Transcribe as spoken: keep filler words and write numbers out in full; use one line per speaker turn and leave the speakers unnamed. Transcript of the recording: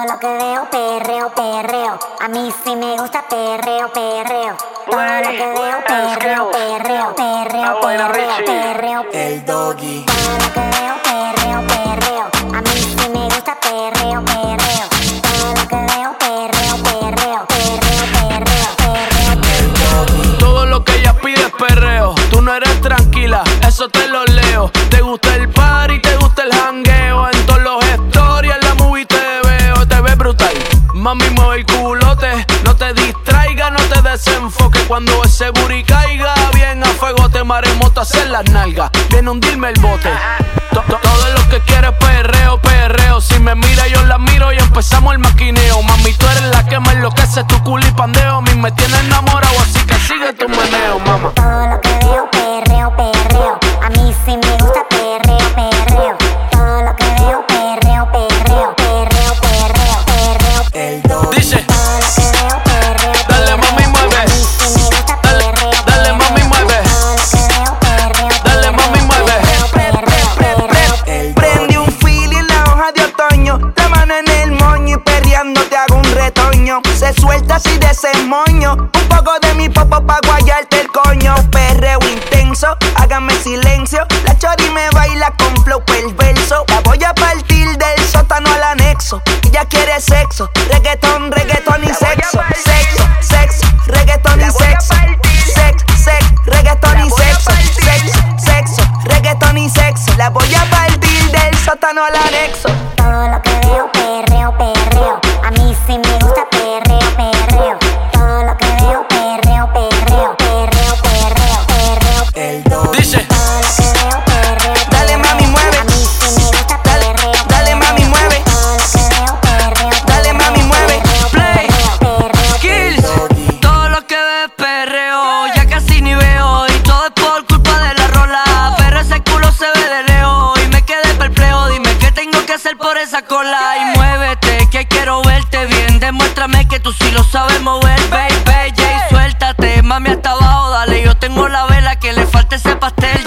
lo que veo, perreo, perreo. A mí sí me gusta perreo, perreo. Todo lo que veo, perreo, perreo, perreo, perreo, perreo.
El Doggy.
Todo lo que veo, perreo, perreo. A mí sí me gusta perreo, perreo. Todo lo que veo, perreo, perreo, perreo, perreo, perreo.
Todo lo que ella pide es perreo. Tú no eres tranquila, eso te lo leo. Te gusta el party, te gusta el jangueo. En todos los stories, en la movie te veo. Te ves brutal, mami mueve el culote. No te distraiga, no te desenfoque. Cuando ese booty caiga bien a fuego, te maremoto a hacer las nalgas. Viene a hundirme el bote. To- to- Todo lo que quieres perreo, perreo. Si me mira yo la miro y empezamos el maquineo. Mami, tú eres la que me enloquece, tu culo y pandeo. A mí me tiene enamorado, así que sigue tu meneo, mamá.
Todo lo que veo, perreo, perreo. A mí sí me gusta perreo, perreo. Todo lo que veo, perreo, perreo, perreo, perreo, perreo.
El Doggy.
Dice,
Todo lo que veo, perreo,
dale mami mueve.
a mí sí me gusta
Dale,
perreo,
dale mami mueve.
todo lo que veo, perreo,
Dale mami mueve.
perreo, perreo.
El
Prende un fili en la hoja de otoño, la mano en el moño y perreando te hago un retoño. Se suelta así de ese moño, un poco de mi popo pa' guayarte el coño. Perreo intenso, hágame silencio. La chori me baila con flow perverso. La voy a partir del sótano al anexo. Ella quiere sexo, reggaetón, reggaetón y sexo. Sexo, sexo, reggaetón y sexo. Sexo, sexo, reggaetón y sexo. Sexo, sexo, reggaetón y sexo. La voy a partir del sótano al anexo.
Todo lo que veo, perreo, perreo. A mí sí me gusta perreo, perreo. Todo lo que veo, perreo, perreo, perreo, perreo, perreo.
El Doggy.
Dice,
Todo lo que veo, perreo,
Dale, mami, mueve.
a mí sí me gusta
Dale,
perreo,
dale, mami, mueve.
todo lo que veo, perreo,
Dale, mami, mueve.
perreo,
Play.
perreo, perreo.
Kills. Todo lo que ves perreo, ya casi ni veo. Y todo es por culpa de la rola. Pero ese culo se ve de lejos y me quedé perplejo. Dime qué tengo que hacer por esa cola. Y muévete, que quiero verte bien. Demuéstrame que tú sí lo sabes mover, baby. Jay, suéltate, mami, hasta abajo, dale. Yo tengo la vela que le falta ese pastel.